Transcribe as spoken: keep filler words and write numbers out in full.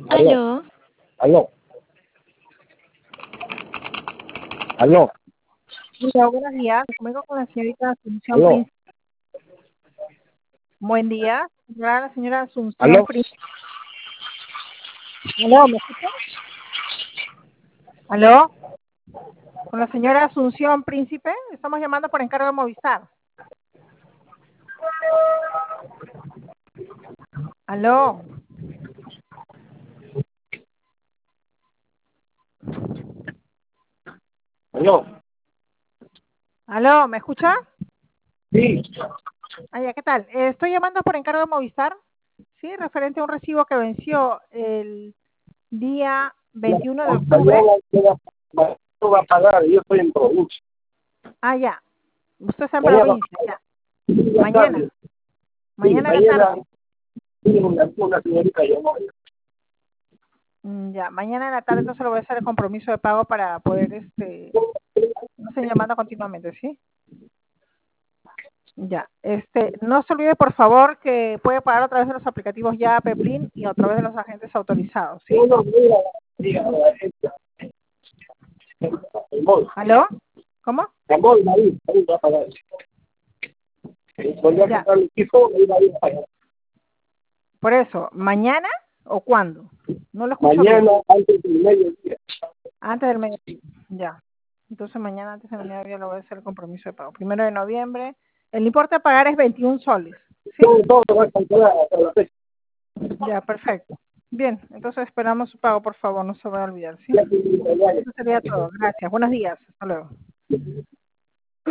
Aló, Aló, aló, aló, Hola, buenos días. Me comunico con la señorita Asunción aló, Príncipe. Buen día. Hola, la señora Asunción aló. Príncipe. ¿Aló? ¿Me escucha? ¿Aló? Con la señora Asunción Príncipe. Estamos llamando por encargo de Movistar. ¿Aló? Aló, ¿Aló? ¿Me escucha? sí, Ah, ya, ¿qué tal? Eh, estoy llamando por encargo de Movistar. Sí, referente a un recibo que venció el día veintiuno de octubre. mañana va va a pagar, yo estoy en provincia. Ah, ya. Usted está en Mañana, provincia, ya. la Mañana. tarde, sí, Mañana a la mañana, tarde. sí, una, una señorita llamó. Mm, Ya, mañana en la tarde entonces lo voy a hacer el compromiso de pago para poder, este, no estén llamando continuamente, ¿sí? Ya, este, no se olvide por favor que puede pagar a través de los aplicativos ya Peplin y a través de los agentes autorizados, ¿sí? Uno mira, mira, la gente, el móvil, ¿Aló? ¿Cómo? el móvil, ahí, ahí va a pagar. Cuando a Ya, comprar el piso, ahí va a ir a pagar. por eso, ¿mañana o cuándo? No lo escucho bien. Mañana, antes del mediodía. Antes del mediodía. Ya. Entonces mañana antes del mediodía lo voy a hacer el compromiso de pago. Primero de noviembre. El importe a pagar es veintiún soles, ¿sí? Todo, todo va a calcular hasta la fecha. Ya, perfecto. Bien, entonces esperamos su pago, por favor, no se vaya a olvidar, ¿sí? Ya que ya, ya. Eso sería todo. Gracias. Buenos días. Hasta luego.